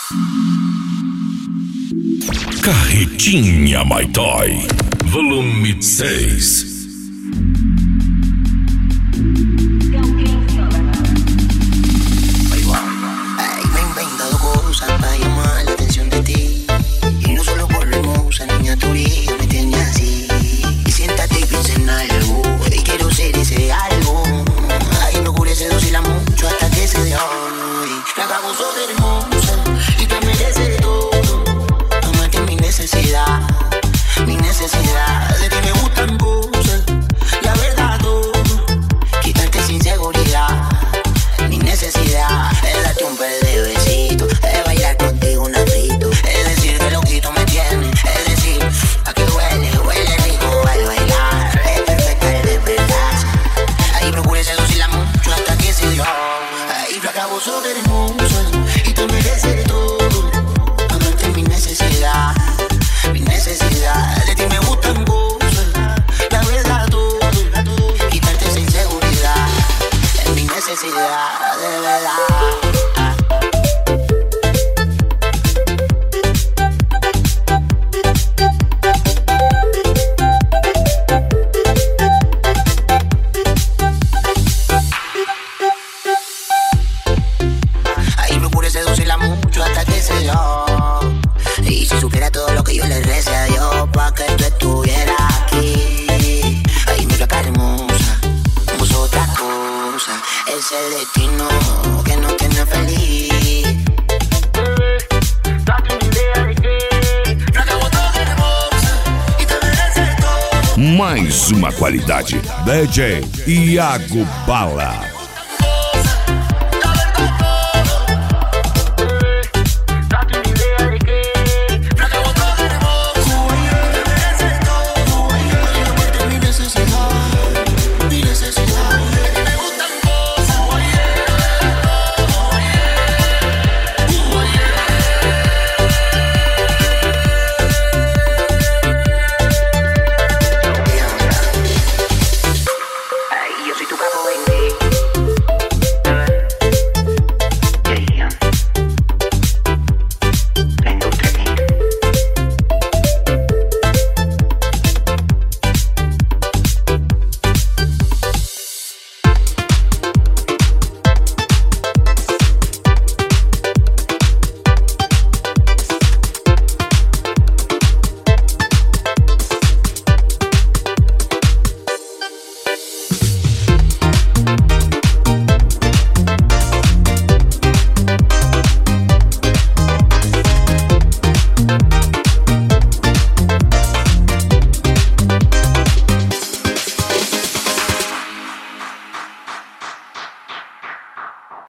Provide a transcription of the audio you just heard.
Carretinha My Toy, volume 6. Me he inventado cosas para llamar la atención de ti. Y no solo por lo hermosa, niña, tu vida me tiene así. Y siéntate y piensa en algo, y quiero ser ese algo. Ay, procure seducirla mucho hasta que se dé hoy. La acabo de hermosa y te mereces todo. Amarte es mi necesidad, mi necesidad. De ti me gustan cosas, la verdad todo. Quitarte sin seguridad, mi necesidad. Es darte un par de besitos, es bailar contigo un ratito. Es decir que loquito me tiene, es decir, a que huele rico al bailar. Es perfecta, es de verdad. Ahí procure seducirla mucho hasta que se dio. Ahí flaca, vos sos hermosa y te mereces todo. Amarte es mi necesidad, mi necesidad. De ti me gustan cosas, la verdad todo. Quitarte esa inseguridad es mi necesidad, de verdad. Ahí procure seducirla mucho hasta que se dio. Y si supiera todo lo que yo le recé a Dios pa' que tú estuvieras aquí. Ay, mi flaca hermosa, somos otra cosa. Es el destino que nos tiene feliz. Date una idea de que flaca, vos sos hermosa y te mereces todo. Mais uma qualidade. DJ Iago Bala.